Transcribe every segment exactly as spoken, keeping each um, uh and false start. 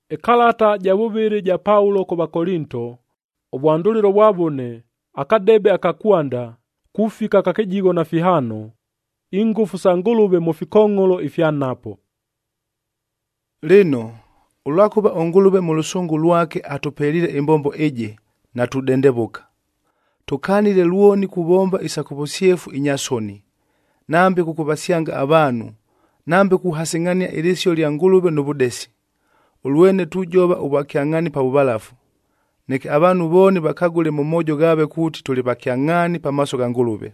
Ekalata ja bubiri ja Paulo ku Bakorinto, obwanduliro bwabone akadebe akakwanda kufika kakejigo na fihano ingufu sangulube mu fikongolo ifyanapo. Lino ulwakuba ongulube mu lusungu lwake atupelile imbombo eje na tudendebuka. Tukanile luoni kubomba isakubosiefu inyasoni. Nambe kukubasyanga abanu, nambe kuhasingania ilisio lya ngulube nubudesi. Ulwene tujoba ubakyangani pa bubalafu. Neke abanu boni bakagule mu mojo gabe kuti tuli bakyangani pa maso ga ngulube.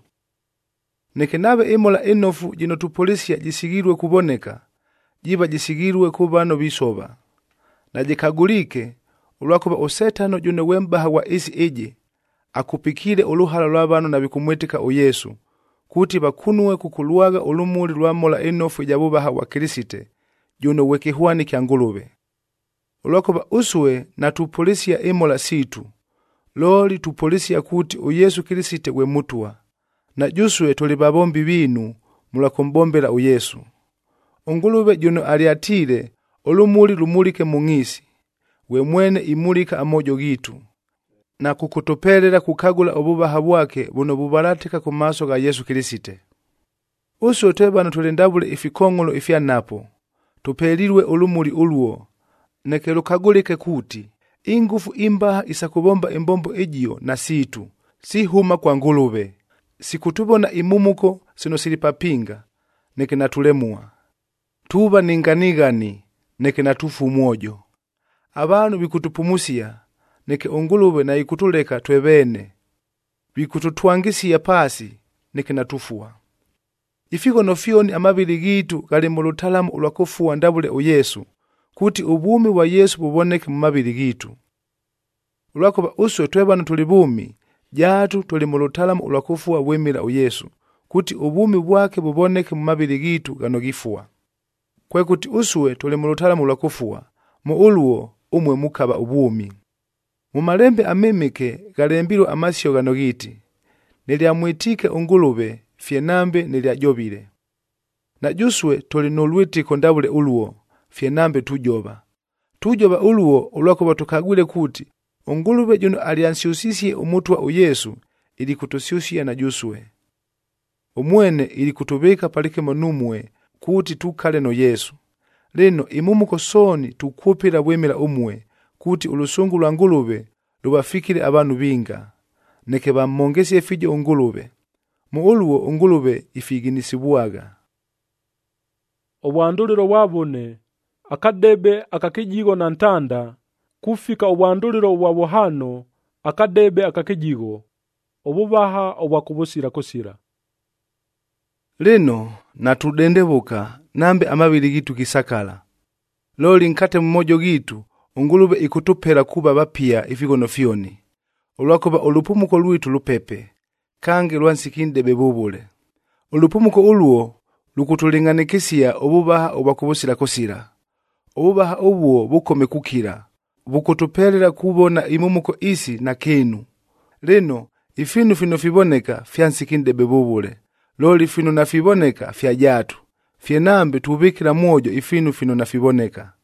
Neke nabe imola enofu jino tupolisia jisigirwe kuboneka, jiba jisigirwe kubano bisoba. Na jikagulike, ulwakuba usetano juno wembaha wa isi eje, akupikile uluhala lwabano na bikumwetika u Yesu, kuti bakunue kukuluaga ulumuli lwamola enofu ijabubaha wa Kirisite, juno wekihuani kya ngulube. Ulwakuba uswe na tupolisia imola situ, loli tupolisia kuti u Yesu Kirisite we mutua, na juswe tuli babombi binu mulakumbombela u Yesu. Ungulube juno aliatile ulumuli lumulike mungisi, we mwene imulika amojo gitu, na kukutopelela kukagula obubaha bwake buno bubalatika ku maso ga Yesu Kirisite. Uswe twebano tulendabule ifikongolo ifyanapo, tupelilwe ulumuli uluo, neke lukagulike kuti, ingufu imbaha isakubomba imbombo ejiyo na situ, si huma kwa ngulube, sikutubona imumuko sino silipapinga, neke natulemua. Tuba ninganigani, neke natufu mwojo. Abanu bikutupumusia, neke ungulube na ikutuleka twebene. Bikututwangisia pasi, neke natufua. Ifiko nofioni amabili gitu gali mulutalamu ulwakufuwa ndabule u Yesu, kuti ubumi wa Yesu buboneke mu mabili gitu. Ulwakuba uswe twebano tulibumi, jatu tuli mulutalamu ulwakufuwa wemila u Yesu, kuti ubumi bwake buboneke mu mabili gitu gano gifuwa. Kwe kuti uswe tuli mulutalamu ulwakufuwa, mu uluo umwe mukaba ubumi. Mu malembe amemeke galembilo amasyo gano giti, niliamwitike ungulube fyenambe niliajobile. Na juswe tuli nulwitiko ndabule uluo, fyenambe tujoba. Tujoba uluo ulwakuba tukagwile kuti, ungulube juno aliansiusisye umutwa u Yesu ili kutusiusia na juswe. Umwene ili kutubeka palike monumwe kuti tukale no Yesu. Lino imumuko soni tukupila wemila umwe, kuti ulusungu lwa ngulube lubafikile abanu binga, neke bamongesi efijo ungulube. Mu uluo ungulube ifiginisibuaga. Obwanduliro wabone akadebe akakijigo na ntanda kufika obwanduliro wabuhano akadebe akakijigo obubaha obwakubusira kusira. Lino natudendebuka nambe amabili gitu kisakala. Loli nkate mmojo gitu ungulube ikutupela kuba bapia ifikono fioni. Ulwakuba ulupumuko lwitu lupepe, kange lwansikinde bebubule. Ulupumuko uluo lukutulinganikisia obubaha obwakubusira kusira. Obubaha obuo bukome kukira, bukutupelela kubona imumuko isi na kenu. Lino ifinu fino fiboneka fyansikinde bebubule, loli fino na fiboneka fya jatu, fyenambe tubikila mwojo ifinu fino na fiboneka.